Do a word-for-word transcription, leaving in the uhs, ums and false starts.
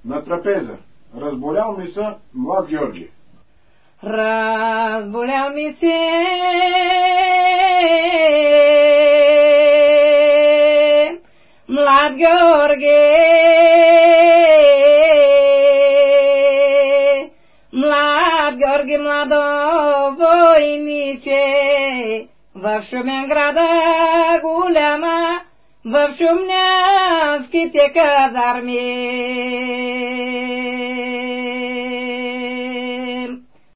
на трапеза. Разболял ми се млад Георги. Разболял ми се млад Георги, млад Георги, младо войниче, в Шумен града голяма, в шумнянските казарми.